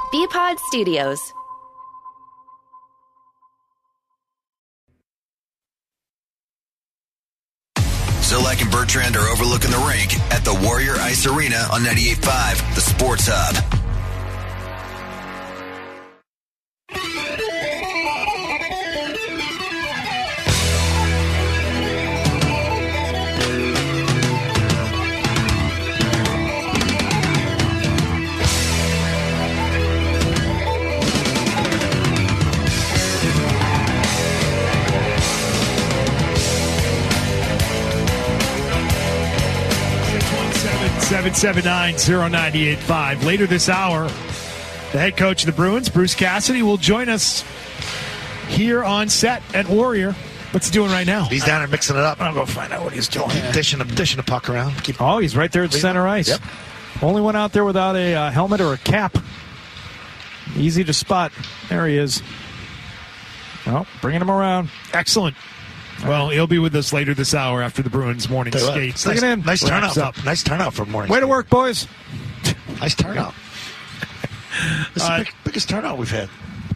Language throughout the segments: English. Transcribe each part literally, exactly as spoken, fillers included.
B-Pod Studios. Zolak and Bertrand are overlooking the rink at the Warrior Ice Arena on ninety-eight point five, the Sports Hub. seven seven nine, zero nine eight five. Later this hour, the head coach of the Bruins, Bruce Cassidy, will join us here on set at Warrior. What's he doing right now? He's down there mixing it up. I'll go find out what he's doing. Keep dishing, dishing a puck around. Keep oh, he's right there at center ice. Yep. Only one out there without a uh, helmet or a cap. Easy to spot. There he is. Well, bringing him around. Excellent. Well, he'll be with us later this hour after the Bruins morning skate. Nice, Look at him. Nice turnout. Up. For, nice turnout for morning. Way skate. to work, boys. Nice turnout. This is Uh, the big, biggest turnout we've had.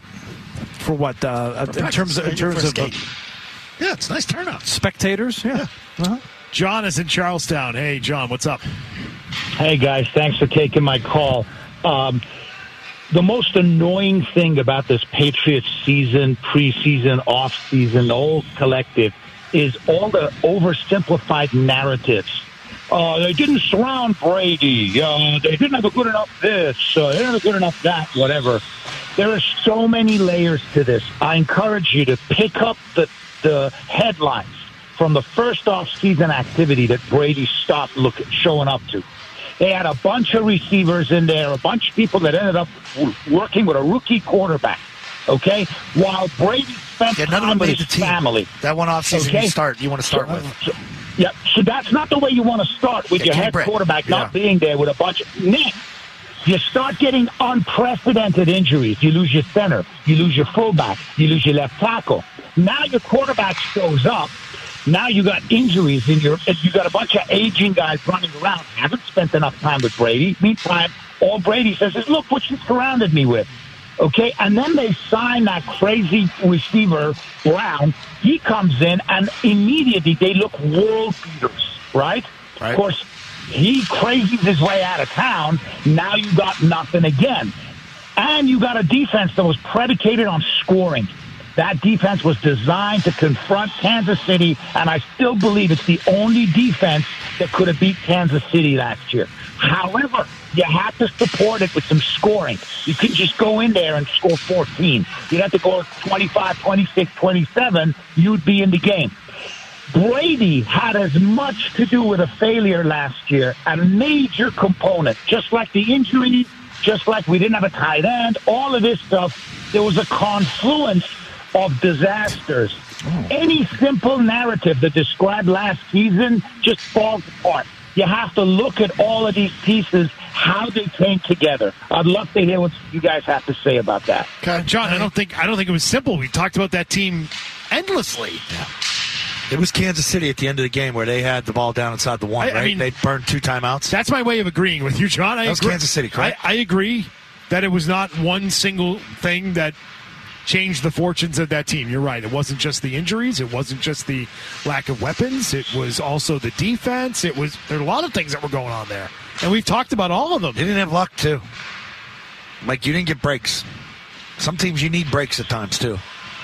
For what? Uh, For in terms of, in terms of uh, yeah, it's a nice turnout. Spectators. Yeah. yeah. Uh-huh. John is in Charlestown. Hey, John, what's up? Hey, guys. Thanks for taking my call. Um, the most annoying thing about this Patriots season, preseason, off-season, the whole collective, is all the oversimplified narratives. Uh, they didn't surround Brady. Uh, they didn't have a good enough this. Uh, they didn't have a good enough that, whatever. There are so many layers to this. I encourage you to pick up the, the headlines from the first off-season activity that Brady stopped look, showing up to. They had a bunch of receivers in there, a bunch of people that ended up w- working with a rookie quarterback, okay? While Brady spent yeah, none time of them with made his the team. family. That one off-season okay? you start, you want to start so, with. So, yeah, so that's not the way you want to start with yeah, your Kenny head Brett. quarterback yeah. not being there with a bunch of... Nick, you start getting unprecedented injuries. You lose your center. You lose your fullback. You lose your left tackle. Now your quarterback shows up. Now you got injuries in your, you got a bunch of aging guys running around, haven't spent enough time with Brady. Meantime, all Brady says is, look what you surrounded me with. Okay. And then they sign that crazy receiver, Brown. He comes in and immediately they look world beaters, right? right? Of course, he crazies his way out of town. Now you got nothing again. And you got a defense that was predicated on scoring. That defense was designed to confront Kansas City, and I still believe it's the only defense that could have beat Kansas City last year. However, you have to support it with some scoring. You couldn't just go in there and score fourteen. You'd have to go twenty-five, twenty-six, twenty-seven. You'd be in the game. Brady had as much to do with a failure last year, a major component, just like the injury, just like we didn't have a tight end, all of this stuff. There was a confluence of disasters. Oh. Any simple narrative that described last season just falls apart. You have to look at all of these pieces, how they came together. I'd love to hear what you guys have to say about that. Okay. John, I don't think I don't think it was simple. We talked about that team endlessly. Yeah. It was Kansas City at the end of the game where they had the ball down inside the one, I, right? I mean, they burned two timeouts. That's my way of agreeing with you, John. I that was agree. Kansas City, correct? I, I agree that it was not one single thing that changed the fortunes of that team. You're right. It wasn't just the injuries. It wasn't just the lack of weapons. It was also the defense. It was there were a lot of things that were going on there, and we've talked about all of them. They didn't have luck too. Like you didn't get breaks. Some teams you need breaks at times too.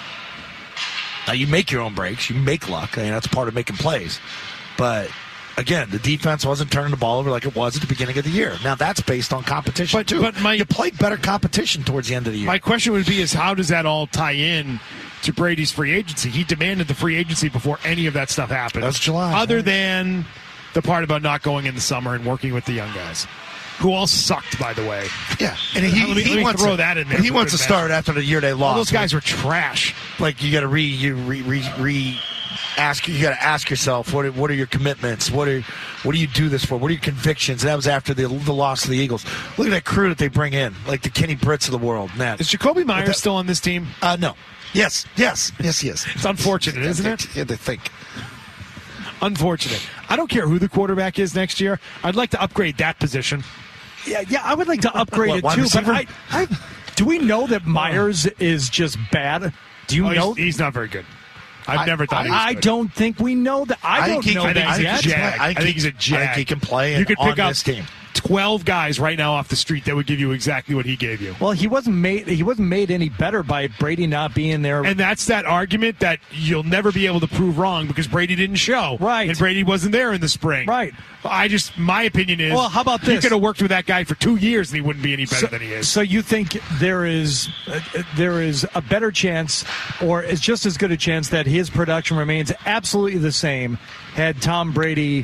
Now you make your own breaks. You make luck. I mean, that's part of making plays. But again, the defense wasn't turning the ball over like it was at the beginning of the year. Now that's based on competition but, too. But my, you played better competition towards the end of the year. My question would be: is how does that all tie in to Brady's free agency? He demanded the free agency before any of that stuff happened. That's July. Other right? than the part about not going in the summer and working with the young guys, who all sucked, by the way. Yeah, and he, let me, he let me wants throw to, that in there. But he wants to start after the year they lost. All those guys were trash. Like you got to re you re, re re ask you got to ask yourself what are, what are your commitments? What are what do you do this for? What are your convictions? And that was after the the loss of the Eagles. Look at that crew that they bring in, like the Kenny Britts of the world. Man, is Jacoby Myers that, still on this team? Uh, no. Yes, yes, yes, he is. It's unfortunate, isn't it? Yeah, they think. Unfortunate. I don't care who the quarterback is next year. I'd like to upgrade that position. Yeah, yeah, I would like to upgrade what, it too, but I, I, Do we know that Myers is just bad? Do you oh, know? He's, he's not very good. I've I, never thought I, he was I good. don't think we know that. I, I don't think he know can- that I think yet. he's Jag. I I think think he- he's a I jag. think he can play You could on pick up this team. twelve guys right now off the street that would give you exactly what he gave you. Well, he wasn't made. He wasn't made any better by Brady not being there. And that's that argument that you'll never be able to prove wrong because Brady didn't show. Right. And Brady wasn't there in the spring. Right. I just, my opinion is, Well, how about he this? could have worked with that guy for two years and he wouldn't be any better so, than he is. So you think there is uh, there is a better chance, or is just as good a chance that his production remains absolutely the same had Tom Brady.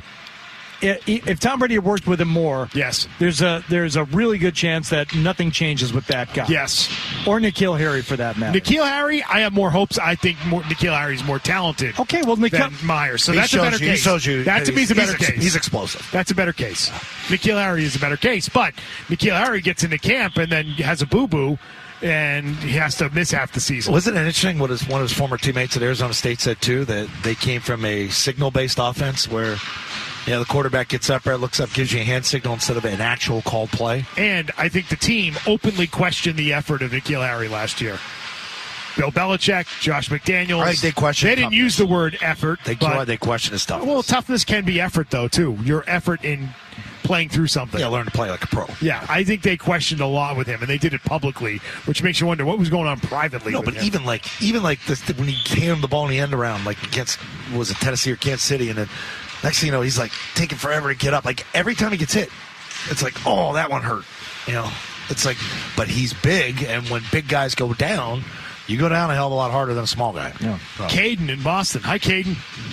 If Tom Brady had worked with him more, Yes. there's a there's a really good chance that nothing changes with that guy. Yes. Or N'Keal Harry for that matter. N'Keal Harry, I have more hopes. I think more, N'Keal Harry's more talented Okay, well, than N'Keal, Myers. So He that's a shows better you- he case. shows you that to me is a he's- better he's ex- case. he's explosive. That's a better case. N'Keal Harry is a better case. But N'Keal Harry gets into camp and then has a boo-boo and he has to miss half the season. Wasn't it interesting what his, one of his former teammates at Arizona State said, too, that they came from a signal-based offense where, you know, the quarterback gets up there, looks up, gives you a hand signal instead of an actual called play? And I think the team openly questioned the effort of N'Keal Harry last year. Bill Belichick, Josh McDaniels. I think they questioned They didn't toughness. use the word effort. They, but, they question his stuff. well, toughness can be effort, though, too. Your effort in playing through something. Yeah, learn to play like a pro. Yeah, I think they questioned a lot with him, and they did it publicly, which makes you wonder what was going on privately. No, with but him. even like even like this, when he handed him the ball in the end around, like against was it Tennessee or Kansas City, and then next thing you know, he's like taking forever to get up. Like every time he gets hit, it's like, oh, that one hurt. You know, it's like, but he's big, and when big guys go down, you go down a hell of a lot harder than a small guy. Yeah. So, Caden in Boston. Hi, Caden.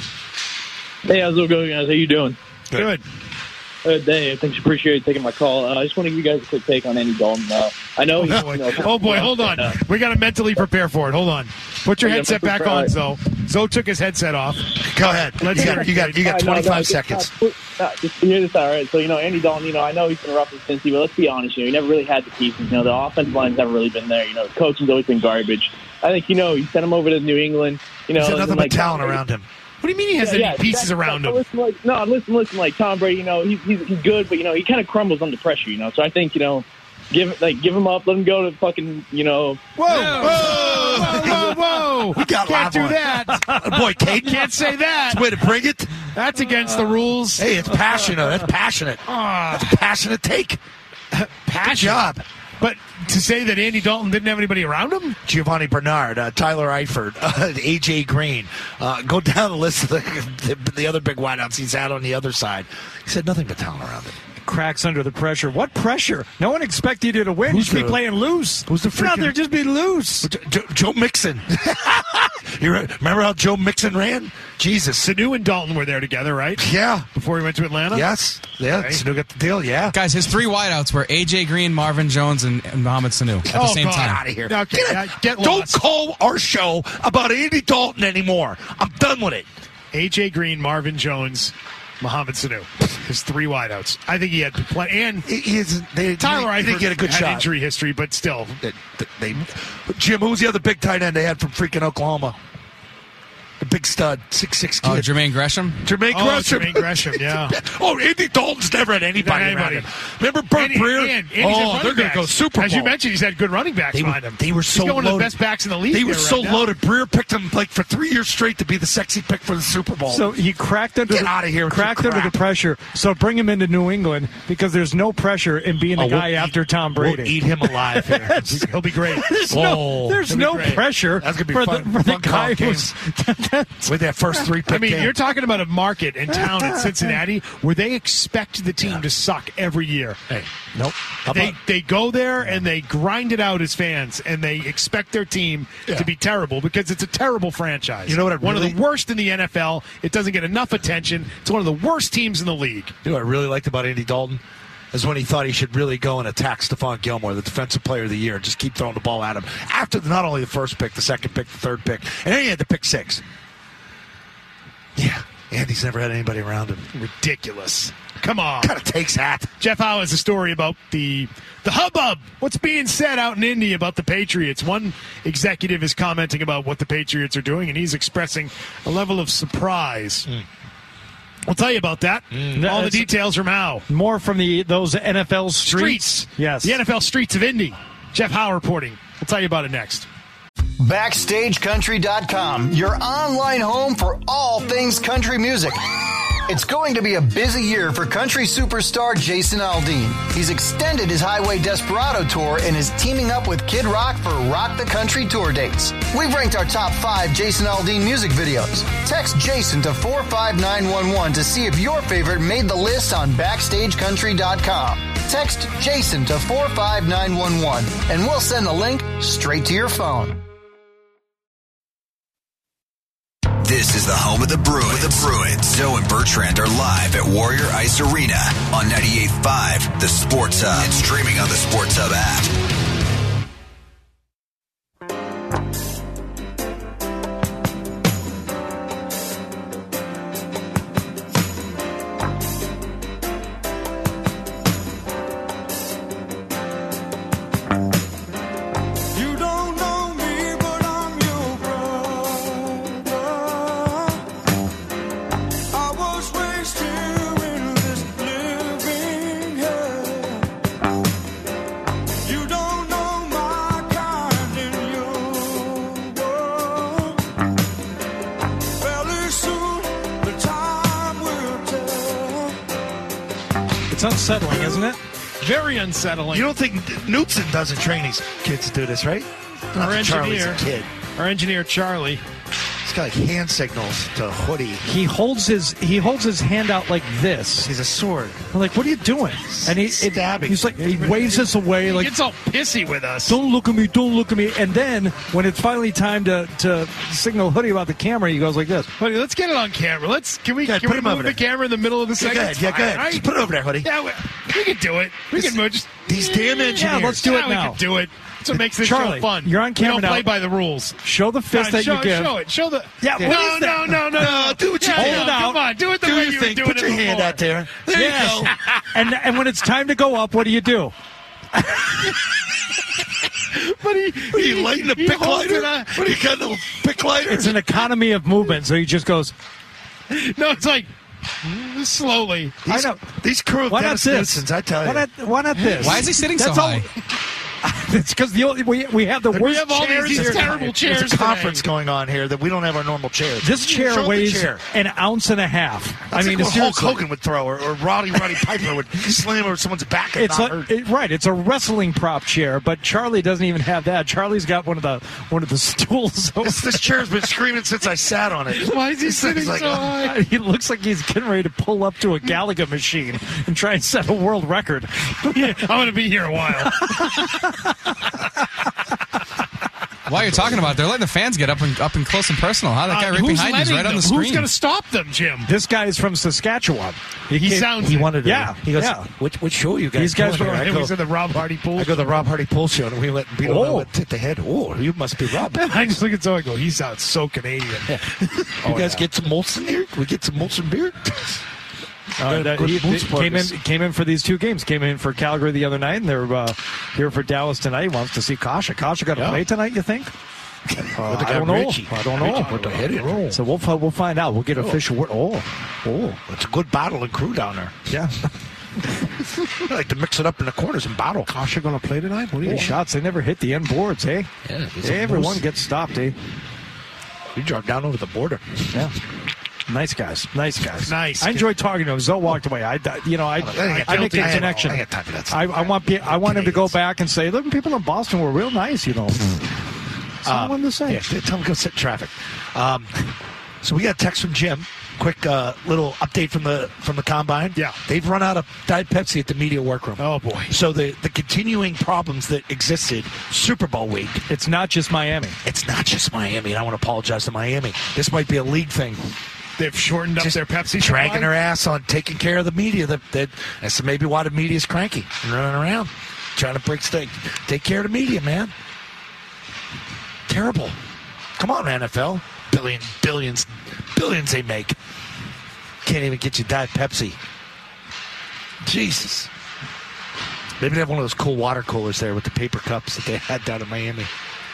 Hey, how's it going, guys? How you doing? Good. Good day. Thanks, appreciate taking my call. Uh, I just want to give you guys a quick take on Andy Dalton. Uh, I know. He's, Oh, you know, boy. Oh, boy, hold on. Uh, We got to mentally prepare for it. Hold on. Put your Yeah, headset mentally back on, prepare. Zoe. Zoe took his headset off. go ahead. Let's you hear got it. you got you got no, no, twenty-five just, seconds. Uh, uh, just to hear this out, right? So, you know, Andy Dalton, you know, I know he's been rough with Cincy, but let's be honest, you know, he never really had the pieces. You know, the offensive line's never really been there. You know, the coaching's always been garbage. I think, you know, you sent him over to New England. You know, He's got and nothing like, but talent around him. What do you mean he has Yeah, any yeah, pieces exactly. around So him? Listen, like, no, listen, listen. Like Tom Brady, you know, he's he's, he's good, but you know, he kind of crumbles under pressure. You know, so I think you know, give like give him up, let him go to fucking you know. Whoa! Whoa! Whoa! Whoa! We got Can't do live that. Boy, Caden, Can't say that. way to bring it. That's against the rules. Hey, it's passionate. That's passionate. Ah, That's a passionate take. passion. Good job. But to say that Andy Dalton didn't have anybody around him? Giovanni Bernard, uh, Tyler Eifert, uh, A J Green. Uh, go down the list of the, the, the other big wideouts he's had on the other side. He said nothing but talent around him. cracks under the pressure. What pressure? No one expected you to win. Who's you should the- be playing loose. who's the Get out freaking- there, just be loose. Joe, Joe, Joe Mixon. you re- remember how Joe Mixon ran? Jesus. Sanu and Dalton were there together, right? Yeah. Before he went to Atlanta? Yes. Yeah. Okay. Sanu got the deal. Yeah. Guys, his three wideouts were A J Green, Marvin Jones, and, and Mohamed Sanu at the Oh, same God. time. Out of here. Okay, Get, uh, get Don't lost. call our show about Andy Dalton anymore. I'm done with it. A J Green, Marvin Jones, Mohamed Sanu. His three wideouts. I think he had play and He, he is- they, Tyler they, Eifert didn't get a good had shot. injury history, but still. They, they, Jim, who was the other big tight end they had from freaking Oklahoma? The big stud, six six kid. Oh, Jermaine Gresham? Jermaine Oh, Gresham. Jermaine Gresham, yeah. oh, Andy Dalton's never had anybody, Never had around anybody. him. Remember Burt And- Breer? and- and he's had oh, running they're going to go backs. Super Bowl. As you mentioned, he's had good running backs They were- behind him. they were so he's one of the loaded. best backs in the league. They were there so right now. loaded. Breer picked him like for three years straight to be the sexy pick for the Super Bowl. So he cracked under Get the, outta here with your cracked under crap. the pressure. So bring him into New England because there's no pressure in being the Oh, we'll guy eat- after Tom Brady. We'll eat him alive here. He'll be great. There's Oh, no, there's that'd be no great. pressure That's gonna be for fun- the, for the fun guy call who's. With that first three pick I mean, game. you're talking about a market and town in Cincinnati where they expect the team to suck every year. Hey, nope. How They about- they go there and they grind it out as fans, and they expect their team Yeah. to be terrible because it's a terrible franchise. You know what I One really- of the worst in the N F L. It doesn't get enough attention. It's one of the worst teams in the league. You know what I really liked about Andy Dalton? Is when he thought he should really go and attack Stephon Gilmore, the defensive player of the year, and just keep throwing the ball at him. After the, not only the first pick, the second pick, the third pick, and then he had the pick six. Yeah, Andy's never had anybody around him. Ridiculous. Come on. Kind of takes that. Jeff Howe has a story about the the hubbub. What's being said out in Indy about the Patriots? One executive is commenting about what the Patriots are doing, and he's expressing a level of surprise. Mm. We'll tell you about that. All the That's- details from Howe. More from the those N F L streets. Streets. Yes. The N F L streets of Indy. Jeff Howe reporting. We'll tell you about it next. Backstage Country dot com, your online home for all things country music. It's going to be a busy year for country superstar Jason Aldean. He's extended his Highway Desperado tour and is teaming up with Kid Rock for Rock the Country tour dates. We've ranked our top five Jason Aldean music videos. Text Jason to four five nine one one to see if your favorite made the list on Backstage Country dot com. Text Jason to four five nine one one and we'll send the link straight to your phone. This is the home of the Bruins. The Bruins. Zoe and Bertrand are live at Warrior Ice Arena on ninety-eight point five, the Sports Hub, and streaming on the Sports Hub app. Unsettling, isn't it? Very unsettling. You don't think Knutson doesn't train these kids to do this, right? Not Our that Charlie's engineer, a kid. Our engineer Charlie. He's got like hand signals to Hoodie. He holds his he holds his hand out like this. He's a sword. I'm like, what are you doing? And he it, stabbing. He's like, he waves us away. He like, gets all pissy with us. Don't look at me, don't look at me. And then when it's finally time to, to signal Hoodie about the camera, he goes like this. Hoodie, let's get it on camera. Let's can we Yeah, can put we him move over the there. camera in the middle of the Yeah, segment? go ahead. Yeah, go ahead. Right? Just put it over there, Hoodie. Yeah, we, we can do it. We This- can move. Just, These damn engineers. Yeah, let's do yeah, it now. We can do it. That's what makes this Charlie, show fun. you're on camera we don't now. play by the rules. Show the fist Come on, that show, you give. Show it. Show the. Yeah, No, what is no, that? no, no, no. do what you Yeah, do. yeah, Hold it Come out. on, do it the Do way your you thing. were doing Put your it hand before. out there. There Yes. you go. and and when it's time to go up, what do you do? But he, What are you lighting a he pick holds lighter? it on- What are you got, a little pick lighter? It's an economy of movement, so he just goes. No, it's like mm, slowly. These, I know. These crew of Why not Dennis this? Newsons, I tell you. Why not, why not this? Why is he sitting That's so all- high? It's because the only, we we have the We worst have all chairs these here. terrible chairs. There's a conference today. going on here that we don't have our normal chairs. This chair Show the weighs chair. an ounce and a half. That's I mean, like what Hulk seriously. Hogan would throw, or, or Roddy Roddy Piper would slam over someone's back and It's not a, hurt. it, right. It's a wrestling prop chair, but Charlie doesn't even have that. Charlie's got one of the one of the stools. This, this chair's been screaming since I sat on it. Why is he This sitting thing's like, so oh, high? He looks like he's getting ready to pull up to a Gallagher machine and try and set a world record. I'm going to be here a while. While you're talking about it, they're letting the fans get up and up and close and personal. Huh? That guy Uh, right who's behind you is letting right on them? the screen. Who's going to stop them, Jim? This guy is from Saskatchewan. He came- sounds He it. wanted to. Yeah, He goes, yeah. which, which show are you guys These guys doing were- here? I It go, was in the Rob Hardy pool. I go to the Rob Hardy Pool show, and we went and beat him Oh. oh. hit the head. Oh, you must be Rob. I just look at Zoe and go, he sounds so Canadian. You guys get some Molson here? We get some Molson beer? Uh, that- Good he, boot he came in supporters. came in for these two games. Came in for Calgary the other night, and they're uh, here for Dallas tonight. He wants to see Kasha. Kasha got to Yeah. play tonight. You think? Uh, With the I guy don't know. Richie. I don't know. Richie put the head in. So we'll fi- we'll find out. We'll get official word. Oh, oh, It's a good battle and crew down there. yeah. I like to mix it up in the corners and battle. Kasha going to play tonight? What do Hey, shots. They never hit the end boards. Hey, Yeah, he's hey a everyone moose. gets stopped. Eh? We drove down over the border. Yeah. Nice guys. Nice guys. Nice. I enjoyed talking to him. Zoe walked away. I, you know, I, I, I make a I ain't- connection. I ain't got time for that stuff. I, I want pe- I want him to go Canadians. back and say, look, people in Boston were real nice, you know. That's all I wanted to say. Yeah, tell him to go sit in traffic. Um, so we got a text from Jim. Quick uh, little update from the from the combine. Yeah. They've run out of Diet Pepsi at the media workroom. Oh, boy. So the the continuing problems that existed Super Bowl week. It's not just Miami. It's not just Miami, and I want to apologize to Miami. This might be a league thing. They've shortened up Just their Pepsi dragging supply? their ass on taking care of the media. That that that's maybe why the media's cranky and running around trying to break stake. Take care of the media, man. Terrible. Come on, N F L. Billion, billions, billions they make. Can't even get you Diet Pepsi. Jesus. Maybe they have one of those cool water coolers there with the paper cups that they had down in Miami.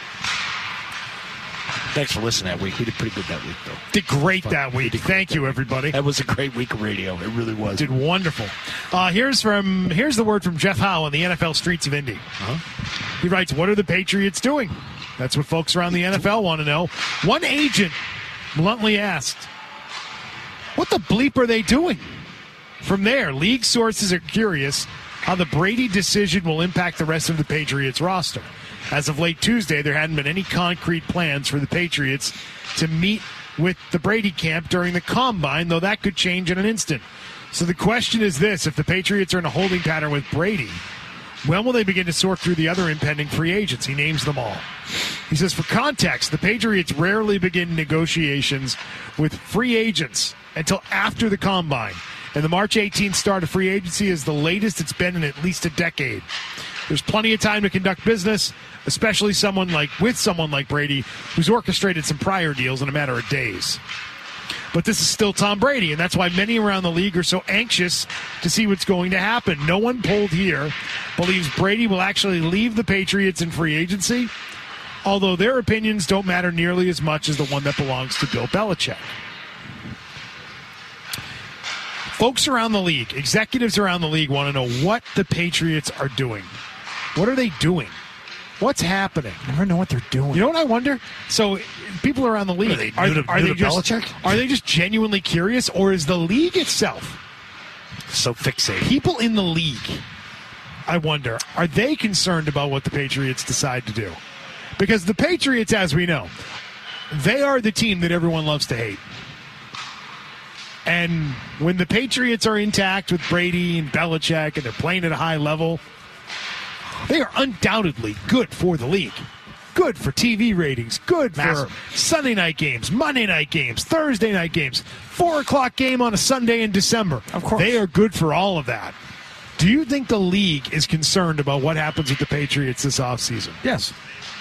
Thanks for listening that week. We did pretty good that week, though. Did great that We week. did great Thank that you, week. everybody. That was a great week of radio. It really was. Did wonderful. Uh, here's from here's the word from Jeff Howe on the N F L streets of Indy. Huh? He writes, what are the Patriots doing? That's what folks around the N F L want to know. One agent bluntly asked, what the bleep are they doing? From there, league sources are curious how the Brady decision will impact the rest of the Patriots roster. As of late Tuesday, there hadn't been any concrete plans for the Patriots to meet with the Brady camp during the Combine, though that could change in an instant. So the question is this: if the Patriots are in a holding pattern with Brady, when will they begin to sort through the other impending free agents? He names them all. He says, for context, the Patriots rarely begin negotiations with free agents until after the Combine, and the March eighteenth start of free agency is the latest it's been in at least a decade. There's plenty of time to conduct business, especially someone like with someone like Brady, who's orchestrated some prior deals in a matter of days. But this is still Tom Brady, and that's why many around the league are so anxious to see what's going to happen. No one polled here believes Brady will actually leave the Patriots in free agency, although their opinions don't matter nearly as much as the one that belongs to Bill Belichick. Folks around the league, executives around the league want to know what the Patriots are doing. What are they doing? What's happening? I never know what they're doing. You know what I wonder? So, people around the league, are they, are, new to, are new they to just Belichick? are they just genuinely curious, or is the league itself, So fixated. people in the league, I wonder, are they concerned about what the Patriots decide to do? Because the Patriots, as we know, they are the team that everyone loves to hate. And when the Patriots are intact with Brady and Belichick and they're playing at a high level, they are undoubtedly good for the league. Good for T V ratings. Good Massive. for Sunday night games, Monday night games, Thursday night games, four o'clock game on a Sunday in December. Of course. They are good for all of that. Do you think the league is concerned about what happens with the Patriots this offseason? Yes.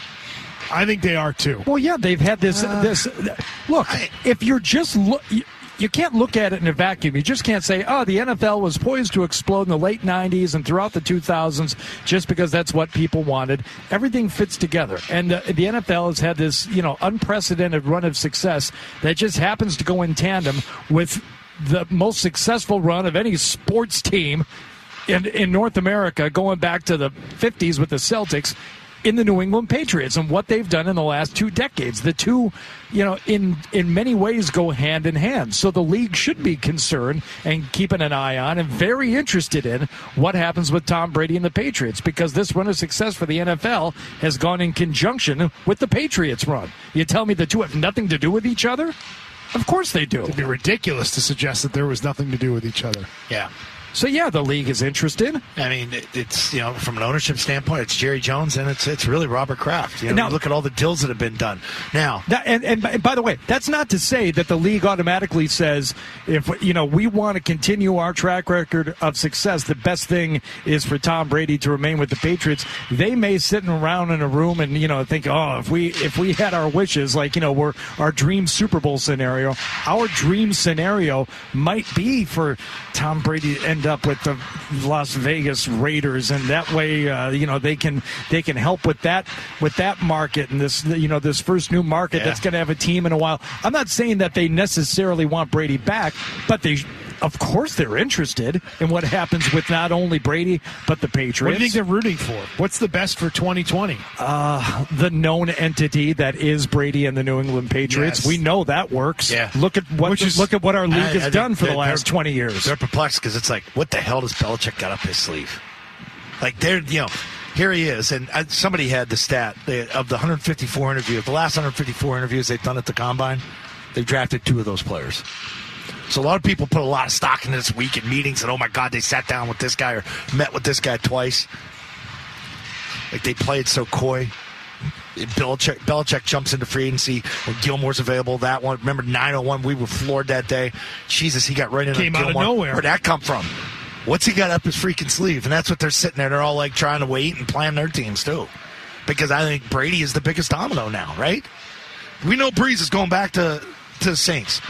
I think they are too. Well, yeah, they've had this. Uh, this look, I, if you're just look, you, you can't look at it in a vacuum. You just can't say, "Oh, the N F L was poised to explode in the late nineties and throughout the two thousands," just because that's what people wanted. Everything fits together, and uh, the N F L has had this, you know, unprecedented run of success that just happens to go in tandem with the most successful run of any sports team in in North America, going back to the fifties with the Celtics, in the New England Patriots and what they've done in the last two decades. The two, you know, in in many ways go hand in hand. So the league should be concerned and keeping an eye on and very interested in what happens with Tom Brady and the Patriots, because this run of success for the N F L has gone in conjunction with the Patriots run. You tell me the two have nothing to do with each other? Of course they do. It'd be ridiculous to suggest that there was nothing to do with each other. yeah. So, yeah, the league is interested. I mean, it, it's, you know, from an ownership standpoint, it's Jerry Jones and it's it's really Robert Kraft. You know, Now- you look at all the deals that have been done. Now, That, and, and, by- and by the way, that's not to say that the league automatically says, if you know we want to continue our track record of success, the best thing is for Tom Brady to remain with the Patriots. They may sit around in a room and you know think, oh, if we if we had our wishes, like you know, we're our dream Super Bowl scenario, our dream scenario might be for Tom Brady to end up with the Las Vegas Raiders, and that way, uh, you know, they can they can help with that with that market and this you know this first new market Yeah. that's going to have a team in a while. I'm not saying that they necessarily want Brady back, but they, of course, they're interested in what happens with not only Brady but the Patriots. What do you think they're rooting for? What's the best for twenty twenty? Uh, the known entity that is Brady and the New England Patriots. Yes. We know that works. Yeah. Look at what Which is- look at what our league I- I has think done for the they're- last they're- twenty years. they're perplexed because it's like, what the hell does Belichick got up his sleeve? Like, they're, you know, here he is. And uh, somebody had the stat they, of the one hundred fifty-four interviews, the last one hundred fifty-four interviews they've done at the Combine, they've drafted two of those players. So a lot of people put a lot of stock into this week in meetings and, oh, my God, they sat down with this guy or met with this guy twice. Like, they played so coy. Belichick, Belichick jumps into free agency when Gilmore's available. That one, remember nine oh one, we were floored that day. Jesus, he got right in Came on out of Gilmore. nowhere. Where'd that come from? What's he got up his freaking sleeve? And that's what they're sitting there. They're all like trying to wait and plan their teams too. Because I think Brady is the biggest domino now, right? We know Breeze is going back to, to the Saints.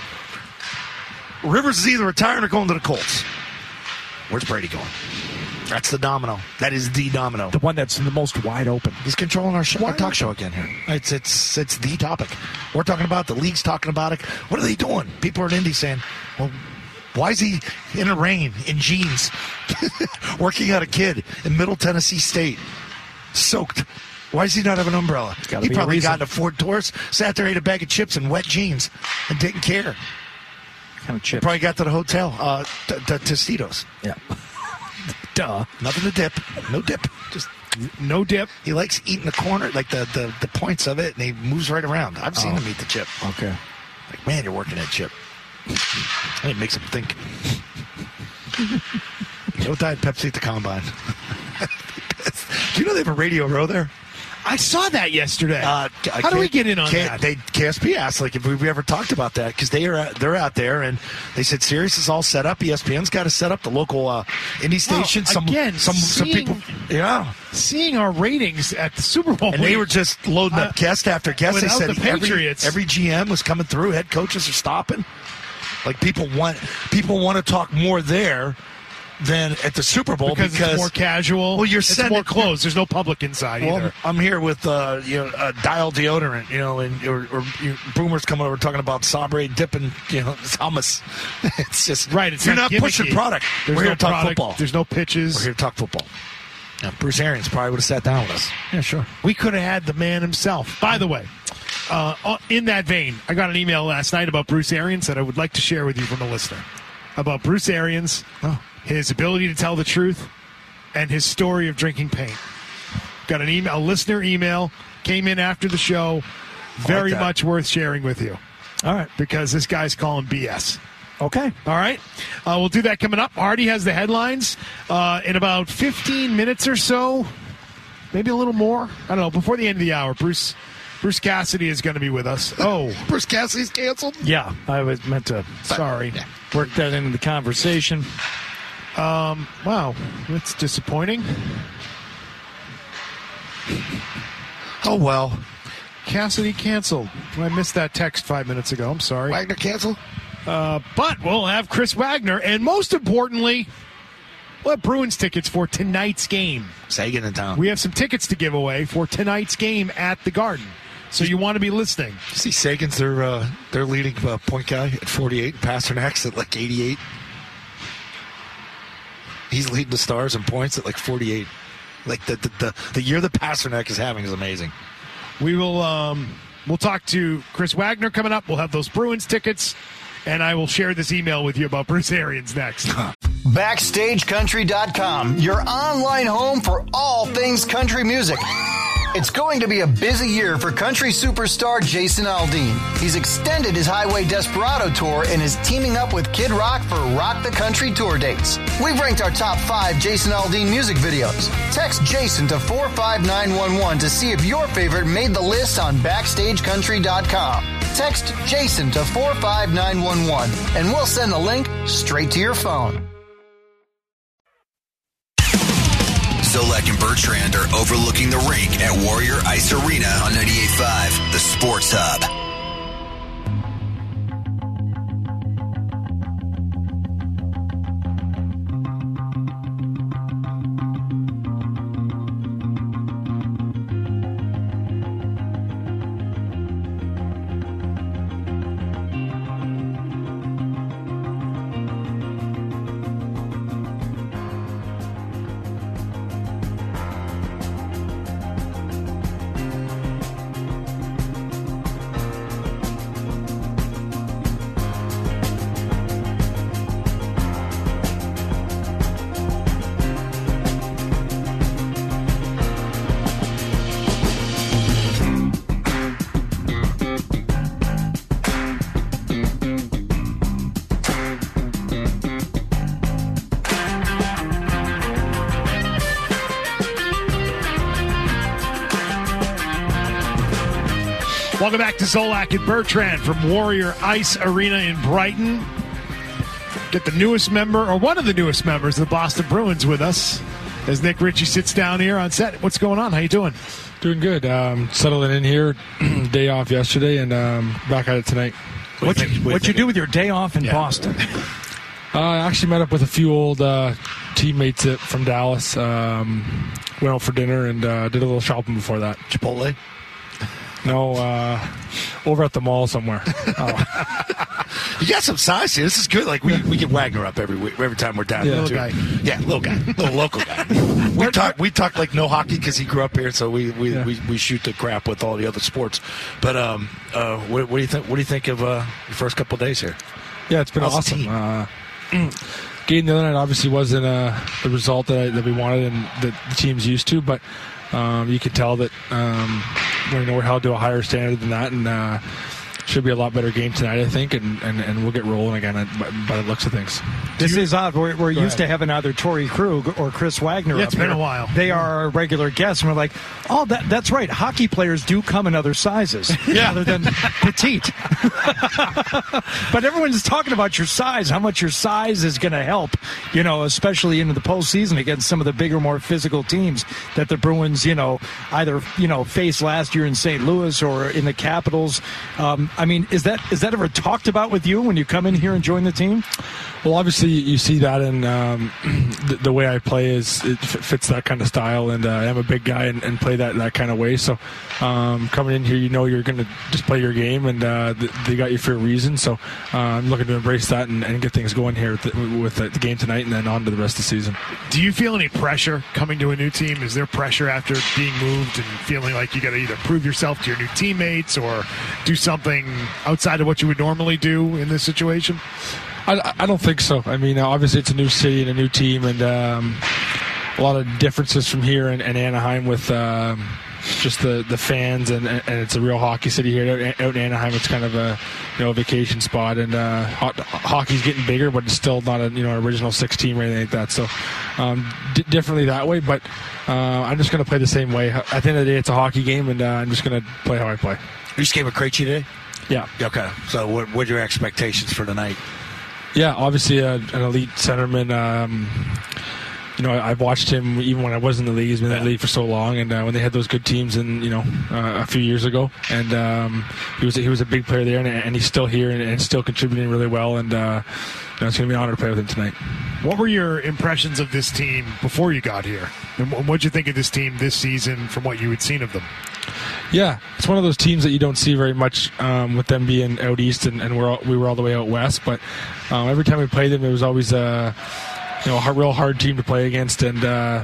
Rivers is either retiring or going to the Colts. Where's Brady going? That's the domino. That is the domino. the one that's the most wide open. He's controlling our, show, our talk show again here. It's it's it's the topic. We're talking about the league's talking about it. What are they doing? People are in Indy saying, "Well, why is he in the rain in jeans, working out a kid in Middle Tennessee State?" soaked. Why does he not have an umbrella? Gotta He be a probably reason. got in a Ford Taurus, sat there, ate a bag of chips and wet jeans, and didn't care. Kind of chip. Probably got to the hotel. Uh, t- t- Tostitos. Yeah. Duh. Nothing to dip. No dip. Just No dip. he likes eating the corner, like the, the, the points of it, and he moves right around. I've seen Oh. him eat the chip. Okay. Like, man, you're working that chip. And it makes him think. No Diet Pepsi at the Combine. Do you know they have a Radio Row there? I saw that yesterday. Uh, How do we get in on K- that? They K S P asked like if we ever talked about that because they are they're out there and they said Sirius is all set up. E S P N's got to set up the local uh, indie station. Well, some again, some some seeing- people, yeah. Seeing our ratings at the Super Bowl. And they were just loading up Uh, guest after guest. They without said the every, Patriots. every G M was coming through. Head coaches are stopping. Like people want people want to talk more there than at the Super Bowl because, because, it's more casual. Well, you're it's sending- more closed. There's no public inside Well, either. I'm here with uh, you know uh, Dial deodorant, you know, and or, or you know, boomers coming over talking about Sabre dipping, you know, hummus. It's just Right, it's you're not not, pushing gimmicky. product. There's We're no here to talk product, football. There's no pitches. We're here to talk football. Yeah, Bruce Arians probably would have sat down with us. Yeah, sure. We could have had the man himself. By the way, uh, in that vein, I got an email last night about Bruce Arians that I would like to share with you from a listener. About Bruce Arians, Oh. his ability to tell the truth, and his story of drinking paint. Got an email, a listener email, came in after the show. Very that. much worth sharing with you. All right. Because this guy's calling B S. Okay. All right. Uh, we'll do that coming up. Artie has the headlines uh, in about fifteen minutes or so, maybe a little more. I don't know. Before the end of the hour, Bruce Bruce Cassidy is going to be with us. Oh, Bruce Cassidy's canceled. Yeah, I was meant to sorry. work that into the conversation. Um, wow, that's disappointing. Oh well, Cassidy canceled. I missed that text five minutes ago. I'm sorry. Wagner canceled. Uh, but we'll have Chris Wagner, and most importantly, we'll have Bruins tickets for tonight's game. Sagan in town. We have some tickets to give away for tonight's game at the Garden. So you want to be listening. You see, Sagan's their uh, their leading uh, point guy at forty-eight. Pasternak's at like eighty-eight. He's leading the Stars in points at like forty-eight. Like the the the, the year that Pasternak is having is amazing. We will um, we'll talk to Chris Wagner coming up. We'll have those Bruins tickets, and I will share this email with you about Bruce Arians next. Backstage Country dot com, your online home for all things country music. It's going to be a busy year for country superstar Jason Aldean. He's extended his Highway Desperado tour and is teaming up with Kid Rock for Rock the Country tour dates. We've ranked our top five Jason Aldean music videos. Text Jason to four five nine one one to see if your favorite made the list on Backstage Country dot com. Text Jason to four five nine one one and we'll send the link straight to your phone. Zolak and Bertrand are overlooking the rink at Warrior Ice Arena on ninety-eight point five, the Sports Hub. Welcome back to Zolak and Bertrand from Warrior Ice Arena in Brighton. Get the newest member, or one of the newest members of the Boston Bruins with us as Nick Ritchie sits down here on set. What's going on? How you doing? Doing good. Um, settling in here. Day off yesterday and um, back at it tonight. What you, what you do with your day off in Yeah. Boston? Uh, I actually met up with a few old uh, teammates at, from Dallas. Um, went out for dinner and uh, did a little shopping before that. Chipotle? No, uh, over at the mall somewhere. Oh. You got some size here. This is good. Like we, we get Wagner up every week, every time we're down Yeah. there. Little too. guy. Yeah, little guy, little local guy. We talk we talk like no hockey because he grew up here, so we we, Yeah. we we shoot the crap with all the other sports. But um, uh, what, what do you think? What do you think of uh, your first couple of days here? Yeah, it's been How's the awesome. team? Uh, game the other night obviously wasn't uh, the result that, I, that we wanted and that the team's used to, but um, you can tell that um, you know, we're held to a higher standard than that, and uh, should be a lot better game tonight, I think, and, and, and we'll get rolling again by, by the looks of things. This is odd. We're, we're Go used to ahead. having either Torrey Krug or Chris Wagner Yeah, up it's been here. a while. They are our regular guests, and we're like, oh, that, that's right. Hockey players do come in other sizes Yeah. other than petite. But everyone's talking about your size, how much your size is going to help, you know, especially into the postseason against some of the bigger, more physical teams that the Bruins, you know, either, you know, faced last year in Saint Louis or in the Capitals. Um, I mean, is that is that ever talked about with you when you come in here and join the team? Well, obviously you see that, and um, the, the way I play is it f- fits that kind of style, and uh, I'm a big guy and, and play that, that kind of way. So um, coming in here, you know you're going to just play your game, and uh, th- they got you for a reason. So uh, I'm looking to embrace that and, and get things going here with, the, with the, the game tonight, and then on to the rest of the season. Do you feel any pressure coming to a new team? Is there pressure after being moved and feeling like you got to either prove yourself to your new teammates or do something outside of what you would normally do in this situation? I, I don't think so. I mean, obviously it's a new city and a new team, and um, a lot of differences from here and, and Anaheim with um, just the, the fans, and, and it's a real hockey city here. Out, out in Anaheim, it's kind of a you know vacation spot, and uh, ho- hockey's getting bigger, but it's still not a you know original six team or anything like that. So um, d- differently that way, but uh, I'm just going to play the same way. At the end of the day, it's a hockey game, and uh, I'm just going to play how I play. You just gave a Krejci today. Yeah. Okay. So what what are your expectations for tonight? Yeah, obviously uh, an elite centerman. Um, you know, I, I've watched him even when I was in the league. He's been in the league for so long, and uh, when they had those good teams, and you know, uh, a few years ago, and um, he was he was a big player there, and, and he's still here and, and still contributing really well. And uh, you know, it's going to be an honor to play with him tonight. What were your impressions of this team before you got here? And what did you think of this team this season from what you had seen of them? Yeah, it's one of those teams that you don't see very much um, with them being out east, and, and we're all, we were all the way out west. But um, every time we played them, it was always a you know a hard, real hard team to play against, and uh,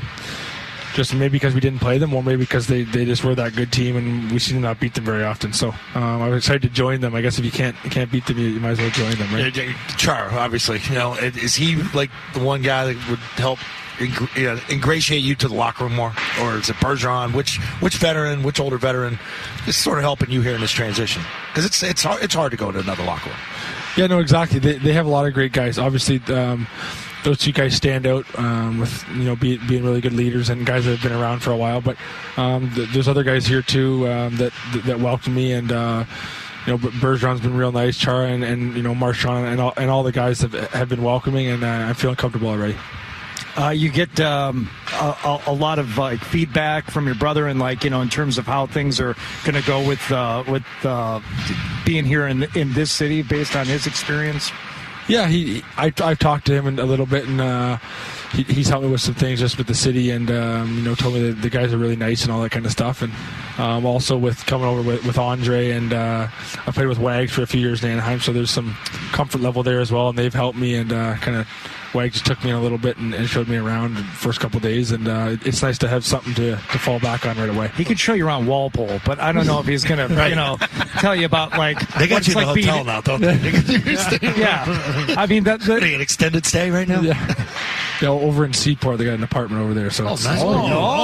just maybe because we didn't play them, or maybe because they, they just were that good team, and we seem to not beat them very often. So um, I was excited to join them. I guess if you can't you can't beat them, you, you might as well join them, right? Yeah, yeah, Char, obviously, you know, is he like the one guy that would help ing- you know, ingratiate you to the locker room more, or is it Bergeron? Which which veteran, which older veteran, is sort of helping you here in this transition? Because it's it's hard, it's hard to go to another locker room. Yeah, no, exactly. They they have a lot of great guys. Obviously, um, those two guys stand out um, with you know be, being really good leaders and guys that have been around for a while. But um, th- there's other guys here too um, that, that that welcome me, and uh, you know Bergeron's been real nice, Chara, and, and you know Marchand and all, and all the guys have have been welcoming, and uh, I'm feeling comfortable already. Uh, you get um, a, a lot of like feedback from your brother, and like you know, in terms of how things are going to go with uh, with uh, being here in in this city, based on his experience. Yeah, he. I, I've talked to him a little bit, and uh, he, he's helped me with some things just with the city, and um, you know, told me that the guys are really nice and all that kind of stuff. And um, also with coming over with, with Andre, and uh, I played with Wags for a few years in Anaheim, so there's some comfort level there as well, and they've helped me, and uh, kind of Wags just took me in a little bit and, and showed me around the first couple of days, and uh, it's nice to have something to, to fall back on right away. He could show you around Walpole, but I don't know if he's going Right. to, you know, tell you about like They got what you it's in the like hotel being- now, don't they? They got you staying- Yeah, I mean that. What, are that you an extended stay right now? Yeah. Yeah, over in Seaport, they got an apartment over there. So Oh, it's, nice. oh,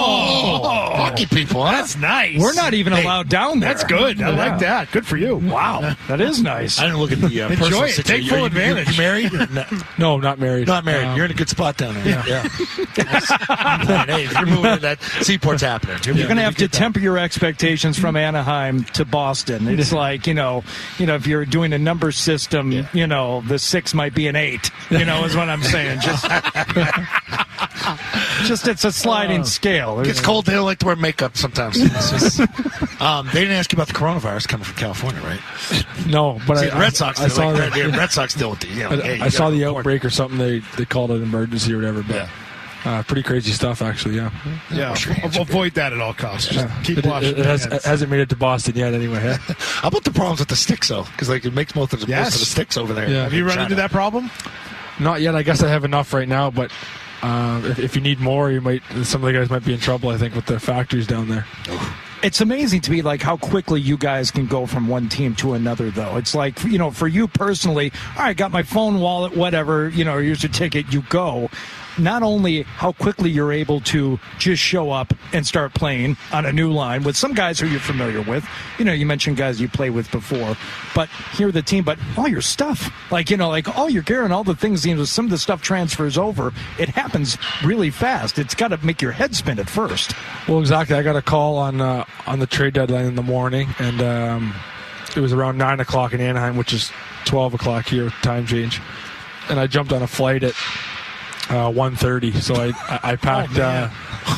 Oh, hockey people, huh? That's nice. we're not even Hey, allowed down there. That's good. I Yeah. like that. Good for you. Wow, that is nice. I didn't look at the uh, Enjoy personal it. situation. Take full Are you- advantage. You, you married? Or not? no, not married. Not married. Um, You're in a good spot down there. Yeah. yeah. Hey, if you're moving to that, Seaport's happening. You're going to have to temper your expectations from Anaheim to Boston. It's like, you know, you know, if you're doing a number system, Yeah. you know, the six might be an eight, you know, is what I'm saying. Just, just it's a sliding scale. It gets cold. They don't like to wear makeup sometimes. It's just- um, they didn't ask you about the coronavirus coming from California, right? No, but See, I, the Red Sox, I, I saw like, the, the Red Sox deal with the. You know, I, hey, you I saw gotta the report. outbreak or something. They they called it an emergency or whatever. But Yeah. Uh, pretty crazy stuff, actually. Yeah. Yeah. Avoid, avoid that at all costs. Just Yeah. keep It, washing it, it, your has, hands. it hasn't made it to Boston yet, anyway. Yeah. How about the problems with the sticks, though? Because like it makes most of the, Yes. most of the sticks over there. Yeah. Have you run China. into that problem? Not yet. I guess I have enough right now, but uh, if, if you need more, you might. Some of the guys might be in trouble. I think with the factories down there. It's amazing to me, like, how quickly you guys can go from one team to another, though. It's like, you know, for you personally, all right, got my phone, wallet, whatever, you know, here's your ticket, you go. Not only how quickly you're able to just show up and start playing on a new line with some guys who you're familiar with. You know, you mentioned guys you played with before, but here the team, but all your stuff, like, you know, like all your gear and all the things, you know, some of the stuff transfers over. It happens really fast. It's got to make your head spin at first. Well, exactly. I got a call on uh, on the trade deadline in the morning, and um, it was around nine o'clock in Anaheim, which is twelve o'clock here with time change. And I jumped on a flight at uh, one thirty, so I I, I packed. Oh, uh,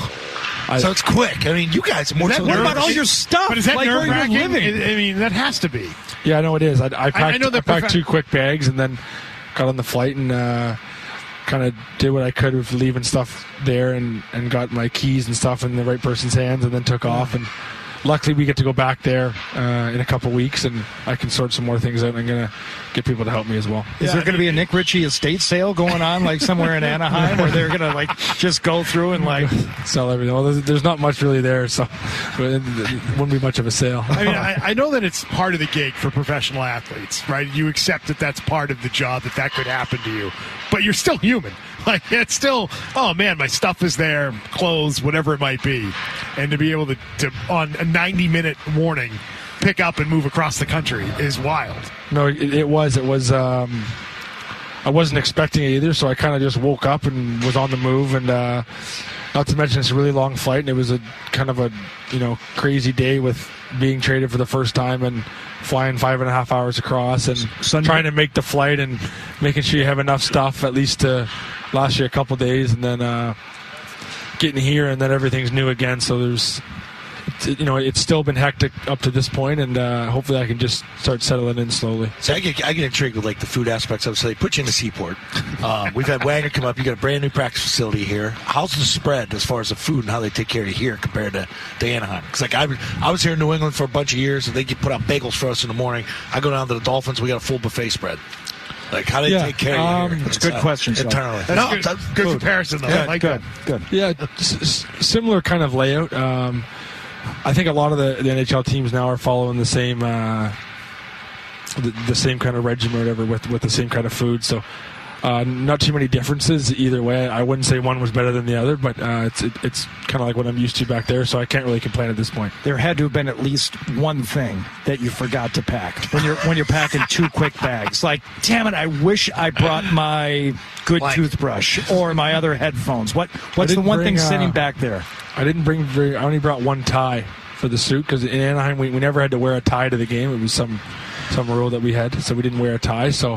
I, So it's quick. I mean, you guys are more Is that so nerve- What about all is- your stuff? But is that like where you're nerve-wracking? living? I I mean, that has to be. yeah, I know it is. I, I packed, I know I that packed profe- two quick bags, and then got on the flight and uh, kind of did what I could with leaving stuff there, and, and got my keys and stuff in the right person's hands, and then took off. And luckily, we get to go back there uh, in a couple weeks, and I can sort some more things out. And I'm gonna get people to help me as well. Is there going to be a Nick Ritchie estate sale going on, like somewhere in Anaheim, where they're going to like just go through and like Sell everything. Well, there's, there's not much really there, so it wouldn't be much of a sale. I mean, I, I know that it's part of the gig for professional athletes, right? You accept that that's part of the job, that that could happen to you. But you're still human. Like, it's still, oh, man, my stuff is there, clothes, whatever it might be. And to be able to, to on a ninety-minute warning, pick up and move across the country is wild. No, it, it was. It was. Um, I wasn't expecting it either, so I kind of just woke up and was on the move. And uh, not to mention, it's a really long flight, and it was a kind of a you know crazy day with being traded for the first time and flying five and a half hours across and Sunday. trying to make the flight and making sure you have enough stuff at least to last you a couple days, and then uh, getting here, and then everything's new again. So there's. You know, it's still been hectic up to this point, and uh, hopefully I can just start settling in slowly. So I get, I get intrigued with like the food aspects of it. So they put you in the seaport. Um, we've had Wagner come up. You got a brand new practice facility here. How's the spread as far as the food and how they take care of you here compared to, to Anaheim? Because like I, I was here in New England for a bunch of years, and they get put out bagels for us in the morning. I go down to the Dolphins. We got a full buffet spread. Like how do they Yeah, take care um, of you here? That's a good Uh, question, so. Internally. That's No, good, that's good food. comparison, though. Yeah, I like good, that. good. Yeah, s- s- similar kind of layout. Um, I think a lot of the, the N H L teams now are following the same uh, the, the same kind of regimen or whatever with with the same kind of food. So uh, not too many differences either way. I wouldn't say one was better than the other, but uh, it's it, it's kind of like what I'm used to back there. So I can't really complain at this point. There had to have been at least one thing that you forgot to pack when you're when you're packing two quick bags. Like, damn it, I wish I brought my good Blank. toothbrush or my other headphones. What what's the didn't one bring, thing sitting uh, back there? I didn't bring very. I only brought one tie for the suit because in Anaheim we, we never had to wear a tie to the game. It was some some rule that we had, so we didn't wear a tie. So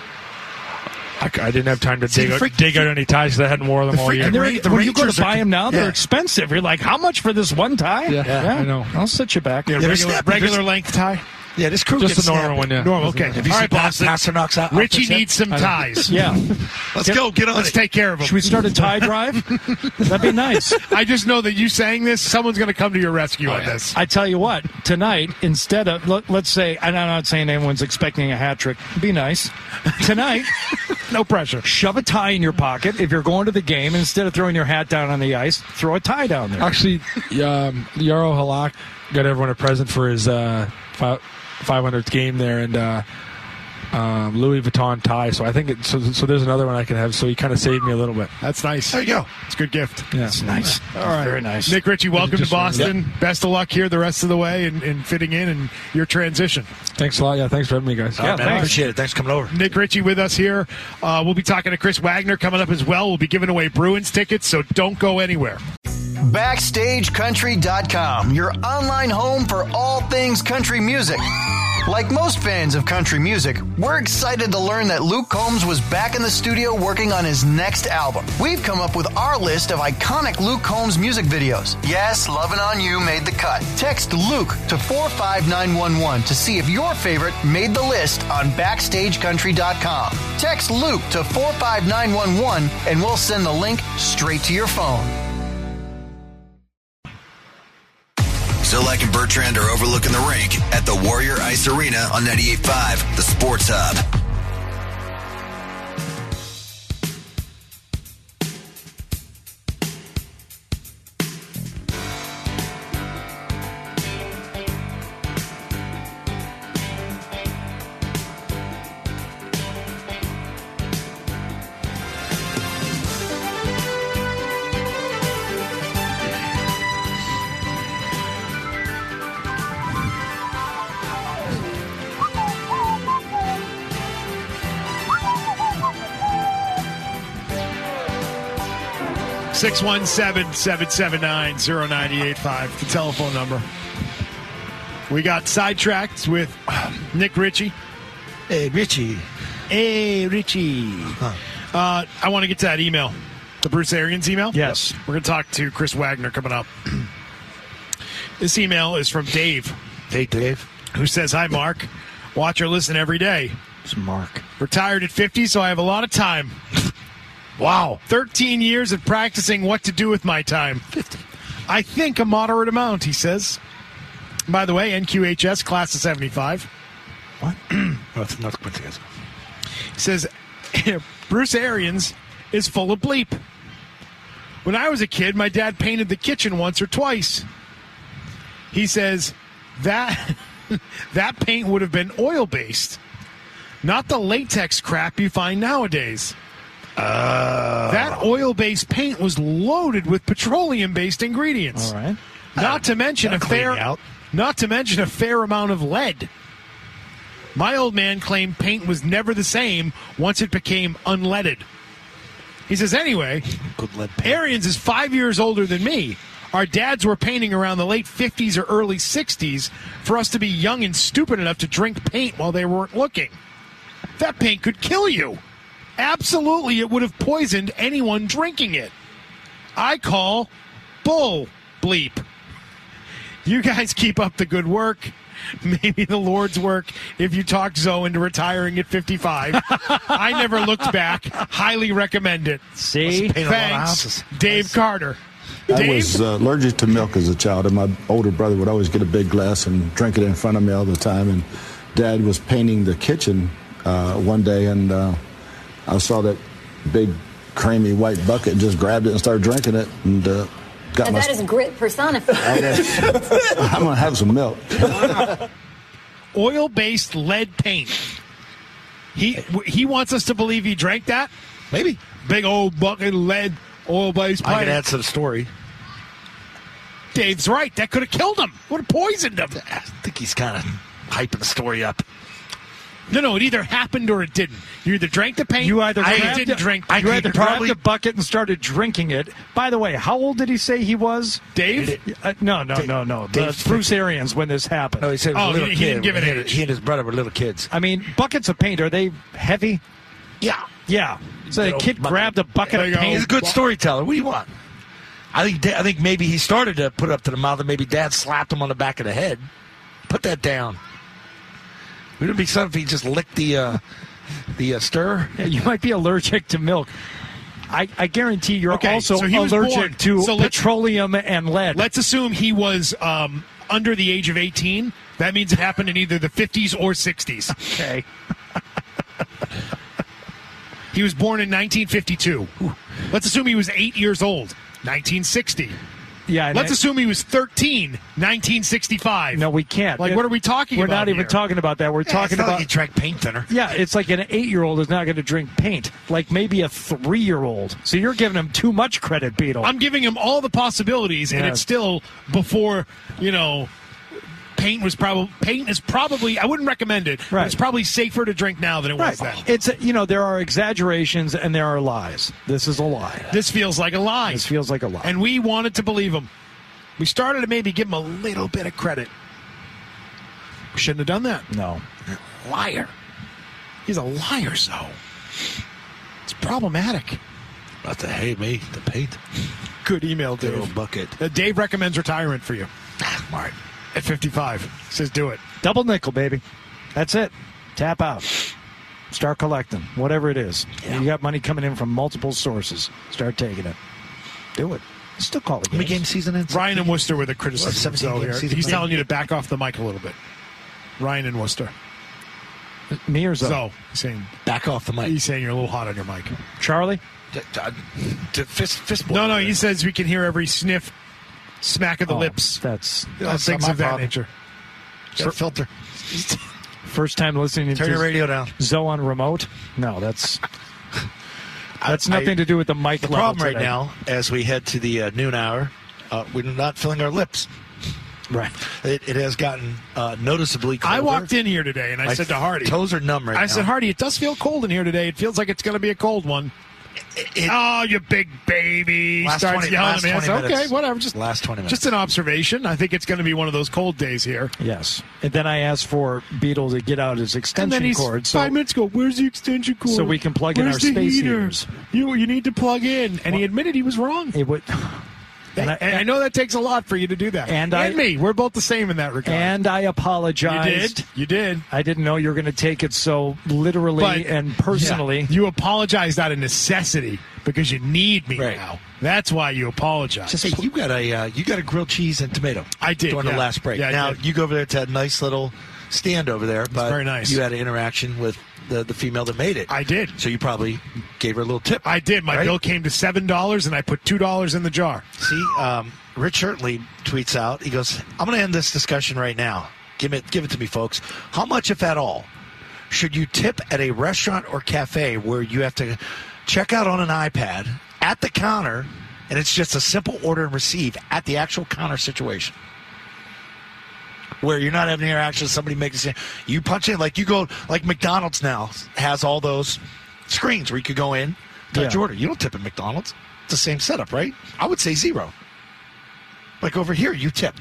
I, I didn't have time to See, dig the out, freak- dig out any ties because I hadn't worn them all year. And they're, Ra- the when you go Rangers to are- buy them now, they're yeah. expensive. You're like, how much for this one tie? Yeah, I know. I'll sit you back. Yeah, Yeah, regular, snappy. regular length tie? Yeah, this crew Just gets the normal snappy. one, yeah. Normal, okay. Have you All seen right, Boston. Pasternak's out? Richie outfits yet? needs some ties. Yeah. Let's go. Get on Let's it. take care of them. Should we start a tie drive? That'd be nice. I just know that you saying this, someone's going to come to your rescue on this. I tell you what, tonight, instead of, let, let's say, and I'm not saying anyone's expecting a hat trick, be nice. Tonight, no pressure. Shove a tie in your pocket if you're going to the game. And instead of throwing your hat down on the ice, throw a tie down there. Actually, um, Yaro Halak got everyone a present for his uh, five hundredth game there, and uh, um, Louis Vuitton tie. So I think it, so. So there's another one I can have. So he kind of saved me a little bit. That's nice. There you go. It's a good gift. Yeah, That's nice. All right. Very nice. Nick Ritchie, welcome to Just- Boston. Best of luck here the rest of the way and, and fitting in and your transition. Thanks a lot. Yeah, thanks for having me, guys. All right, man, I thanks. appreciate it. Thanks for coming over. Nick Ritchie with us here. Uh, we'll be talking to Chris Wagner coming up as well. We'll be giving away Bruins tickets, so don't go anywhere. Backstage Country dot com, your online home for all things country music. Like most fans of country music, we're excited to learn that Luke Combs was back in the studio working on his next album. We've come up with our list of iconic Luke Combs music videos. Yes, Lovin' On You made the cut. Text Luke to four five nine one one to see if your favorite made the list on backstage country dot com. Text Luke to four five nine one one and we'll send the link straight to your phone. Zolak and Bertrand are overlooking the rink at the Warrior Ice Arena on ninety-eight point five, the Sports Hub. six one seven, seven seven nine, zero nine eight five, the telephone number. We got sidetracked with Nick Ritchie. Hey, Richie. Hey, Richie. Huh. Uh, I want to get to that email, the Bruce Arians email. Yes. We're going to talk to Chris Wagner coming up. This email is from Dave. Hey, Dave. Who says, hi, Mark. Watch or listen every day. It's Mark. Retired at fifty, so I have a lot of time. Wow. thirteen years of practicing what to do with my time. fifty. I think a moderate amount, he says. By the way, N Q H S, class of seventy-five. What? No, it's not put together. He says, Bruce Arians is full of bleep. When I was a kid, my dad painted the kitchen once or twice. He says, that, that paint would have been oil-based, not the latex crap you find nowadays. Uh, that oil-based paint was loaded with petroleum-based ingredients. All right. Not to mention a fair, not to mention a fair amount of lead. My old man claimed paint was never the same once it became unleaded. He says, anyway, good lead paint. Arians is five years older than me. Our dads were painting around the late fifties or early sixties for us to be young and stupid enough to drink paint while they weren't looking. That paint could kill you. Absolutely, it would have poisoned anyone drinking it. I call bull bleep. You guys keep up the good work. Maybe the Lord's work if you talk Zoe into retiring at fifty-five. I never looked back. Highly recommend it. See? Thanks, Dave nice. Carter. I Dave? was uh, allergic to milk as a child, and my older brother would always get a big glass and drink it in front of me all the time. And Dad was painting the kitchen uh, one day, and uh, I saw that big, creamy white bucket and just grabbed it and started drinking it. And uh, got and my that is grit personified. I'm going to have some milk. Oil-based lead paint. He he wants us to believe he drank that? Maybe. Big old bucket of lead, oil-based paint. I can add to the story. Dave's right. That could have killed him. Would have poisoned him. I think he's kind of hyping the story up. No, no, it either happened or it didn't. You either drank the paint. You either I grabbed didn't a, drink. You I either probably grabbed a bucket and started drinking it. By the way, how old did he say he was? Dave? Uh, no, no, no, no. The Bruce Arians when this happened. No, he said he was Oh, a little he- kid. he didn't give an he, and- age. he and his brother were little kids. I mean, buckets of paint, are they heavy? Yeah. Yeah. So the Little kid bucket. grabbed a bucket There of you go. paint. He's a good storyteller. What do you want? I think I think maybe he started to put it up to the mouth, and maybe Dad slapped him on the back of the head. Put that down. Wouldn't it be something if he just licked the uh, the uh, stir? Yeah, you might be allergic to milk. I, I guarantee you're Okay, also so he was allergic born. to So let's- petroleum and lead. Let's assume he was um, under the age of eighteen. That means it happened in either the fifties or sixties. Okay. He was born in nineteen fifty-two. Let's assume he was eight years old, nineteen sixty. Yeah. and Let's I- assume he was thirteen, nineteen sixty-five. No, we can't. Like, what are we talking We're about not even here? talking about that. We're Yeah, talking it's not about. like he drank paint thinner. Yeah, it's like an eight-year-old is not going to drink paint, like maybe a three-year-old. So you're giving him too much credit, Beetle. I'm giving him all the possibilities, and Yeah. it's still before, you know, paint was probably paint is probably I wouldn't recommend it. But Right. it's probably safer to drink now than it was then. It's you know there are exaggerations and there are lies. This is a lie. This feels like a lie. This feels like a lie. And we wanted to believe him. We started to maybe give him a little bit of credit. Shouldn't have done that. No. Liar. He's a liar, so. It's problematic. About to hate me, the paint. Good email, Dave. Little bucket. Uh, Dave recommends retirement for you. All right. At fifty-five. Says do it. Double nickel, baby. That's it. Tap out. Start collecting. Whatever it is. Yeah. You got money coming in from multiple sources. Start taking it. Do it. Still call it. How many game season in? Ryan and Worcester with a criticism. seventeen So game here. season. He's telling you to back off the mic a little bit. Ryan and Worcester. Me or Zoe? So, he's saying, Back off the mic. he's saying you're a little hot on your mic. Charlie? D- d- d- fist, fist No, no, he says we can hear every sniff, smack of the Oh, lips, That's uh, that's things not my of that problem. nature. Got filter. first time listening Turn to your radio down. Zoe on remote. No, that's that's I- nothing to do with the mic The level problem right today. now, as we head to the uh, noon hour, uh, we're not filling our lips. Right. It, it has gotten uh, noticeably colder. I walked in here today and I My said to Hardy, toes are numb right I now. said, Hardy, it does feel cold in here today. It feels like it's going to be a cold one. It- Oh, you big baby. Last Starts twenty yelling last at me. I twenty said, okay, minutes. whatever. Just, Last twenty minutes. just an observation. I think it's going to be one of those cold days here. Yes. And then I asked for Beetle to get out his And extension then he's cord. So five minutes ago, where's the extension cord? So we can plug in Where's our the space heater? heaters. You, you need to plug in. And he admitted he was wrong. it would. And I, and I know that takes a lot for you to do that. And I- me. We're both the same in that regard. And I you apologized. did. You did. I didn't know you were going to take it so literally But- and personally. Yeah. You apologized out of necessity because you need me Right. now. That's why you apologize. Just, hey, you got a uh, you got a grilled cheese and tomato. I did, during yeah. the last break. Yeah, I now did. you go over there to that nice little stand over there, but very nice. you had an interaction with the, the female that made it. I did. So you probably gave her a little tip. I did. My right? bill came to seven dollars, and I put two dollars in the jar. See, um, Rich Shirtley tweets out. He goes, "I'm going to end this discussion right now. Give it, give it to me, folks. How much, if at all, should you tip at a restaurant or cafe where you have to check out on an iPad at the counter, and it's just a simple order and receive at the actual counter situation?" Where you're not having interaction with somebody making a you punch in like you go like McDonald's now has all those screens where you could go in, touch Yeah. order. You don't tip at McDonald's. It's the same setup, right? I would say zero. Like over here, you tip.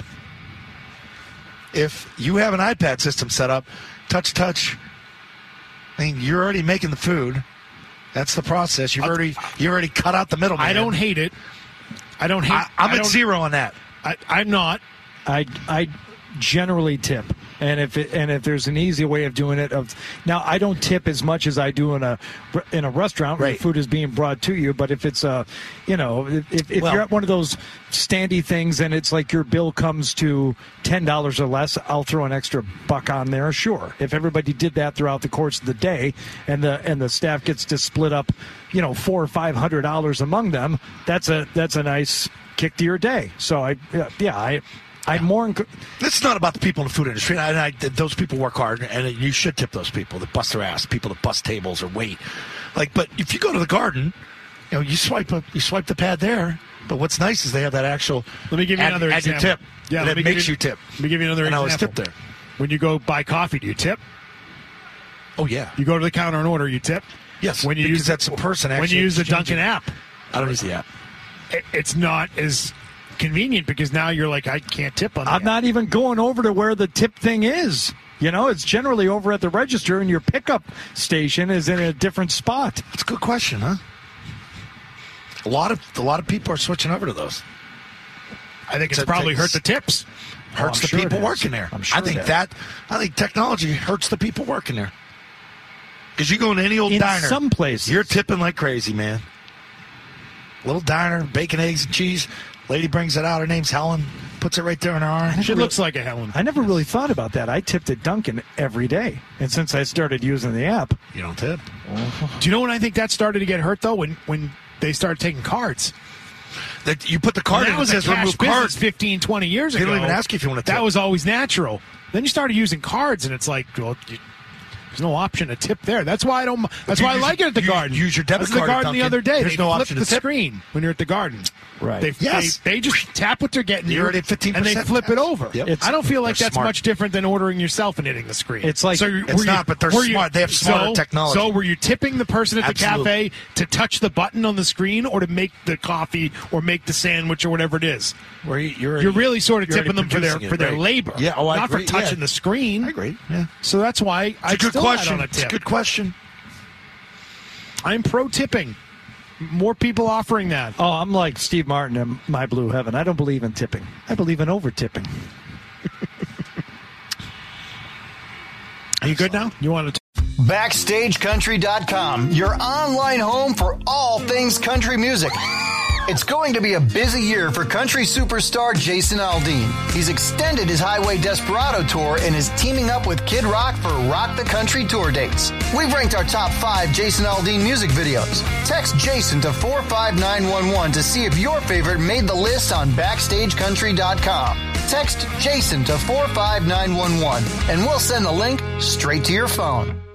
If you have an iPad system set up, touch, touch. I mean, you're already making the food. That's the process. You've already you already cut out the middleman. I don't hate it. I don't hate. I, I'm I at don't- zero on that. I, I'm not. I I generally tip, and if it, and if there's an easy way of doing it, of now I don't tip as much as I do in a in a restaurant where Right. the food is being brought to you. But if it's a, you know, if, if Well- you're at one of those standy things and it's like your bill comes to ten dollars or less, I'll throw an extra buck on there. Sure, if everybody did that throughout the course of the day, and the and the staff gets to split up, you know, four or five hundred dollars among them, that's a that's a nice kick to your day. So I yeah I. I'm more. Inc- It's not about the people in the food industry. And I, I, those people work hard, and you should tip those people that bust their ass, people that bust tables or wait. Like, but if you go to the garden, you know, you swipe a, you swipe the pad there. But what's nice is they have that actual. Let me give you add, another add your example. tip. Yeah, that let me give makes you- you tip. Let me give you another and example. I was tipped there. When you go buy coffee, do you tip? Oh yeah. You go to the counter and order, you tip? Yes. When you because use that's a person. When Actually you use the exchanging. Dunkin' app, I don't use the app. it, it's not as convenient because now you're like, I can't tip on that. I'm not even going over to where the tip thing is. You know, it's generally over at the register, and your pickup station is in a different spot. That's a good question, huh? A lot of a lot of people are switching over to those. I think it's So probably it's- hurt the tips. Hurts Oh, I'm the sure it people is. working there. I'm sure I think it is. that. I think technology hurts the people working there. Because you go in any old In diner, some places. you're tipping like crazy, man. Little diner, bacon, eggs, and cheese. Lady brings it out. Her name's Helen. Puts it right there in her arm. She looks like a Helen. I never really thought about that. I tipped at Dunkin' every day, and since I started using the app, You don't tip. Do you know when I think that started to get hurt though? When when they started taking cards. That you put the card When in. that was It a says cash remove business card. fifteen, twenty years They ago. don't even ask you if you want to tip. That was always natural. Then you started using cards, and it's like, well, you, There's no option to tip there. That's why I don't. That's you why I use- like it at the you Garden. use your debit I was at card the at Garden the Dunkin'. other day. There's they no flip option the to tip. screen when you're at the Garden. Right. They, Yes. they, they just tap what they're getting. You're you, already at fifteen and percent. they flip it over. Yep. It's, I don't feel like They're that's smart. much different than ordering yourself and hitting the screen. It's like- so It's were you- not, but they're were you- smart. They have smarter so, technology. So were you tipping the person at the Absolutely. cafe to touch the button on the screen or to make the coffee or make the sandwich or whatever it is? Where you- you're, You're really sort of you're tipping them already for their producing for it, their right. labor. Yeah, oh, I not agree. for touching Yeah. the screen. I agree. Yeah. So that's why It's I a good still question. add on a It's a tip. good question. I'm pro tipping. More people offering that. Oh, I'm like Steve Martin in My Blue Heaven. I don't believe in tipping. I believe in over tipping. Are you good now? You want to? Backstage Country dot com, your online home for all things country music. It's going to be a busy year for country superstar Jason Aldean. He's extended his Highway Desperado tour and is teaming up with Kid Rock for Rock the Country tour dates. We've ranked our top five Jason Aldean music videos. Text Jason to four five nine one one to see if your favorite made the list on Backstage Country dot com. Text Jason to four five nine one one and we'll send the link straight to your phone.